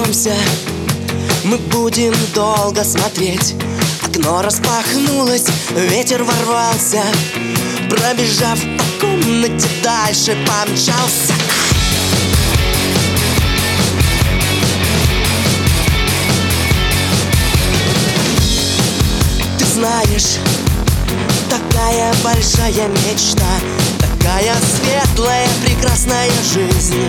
вернемся, мы будем долго смотреть. Окно распахнулось, ветер ворвался, пробежав по комнате, дальше помчался. Ты знаешь, такая большая мечта, такая светлая, прекрасная жизнь.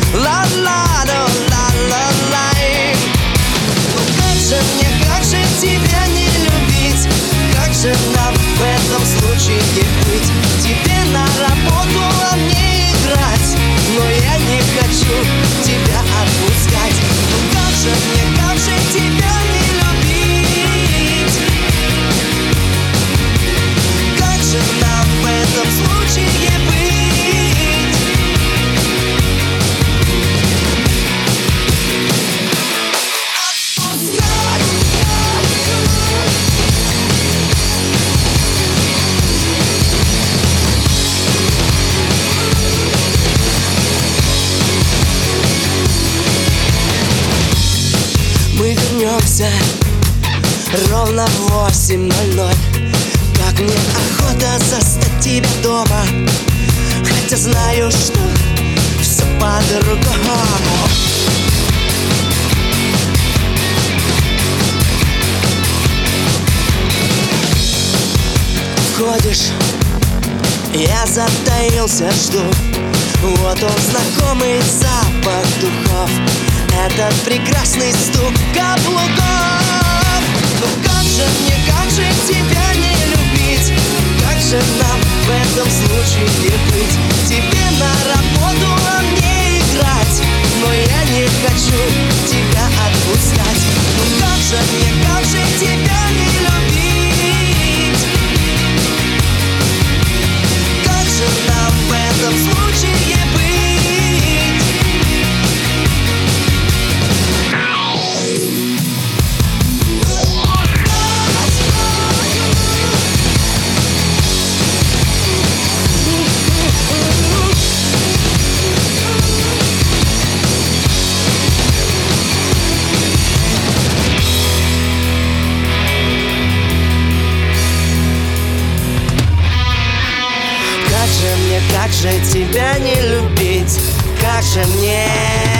Ла-ла-ла-ла-ла-лай. Ну как же тебя не любить? Как же нам в этом случае быть? Тебе на работу, а мне играть, но я не хочу тебя отпускать. Ну как же тебя не любить? Как же нам в этом случае быть? Мы вернемся ровно в 8:00. Как мне охота застать тебя дома, хотя знаю, что все по-другому. Входишь, я затаился, жду. Вот он, знакомый запах духов, этот прекрасный стук каблуков. Ну как же тебя не любить? Как же нам в этом случае быть? Тебе на работу, а мне играть, но я не хочу тебя отпускать. Ну как же тебя не любить? Как же нам в этом случае быть? Как же тебя не любить? Как же мне?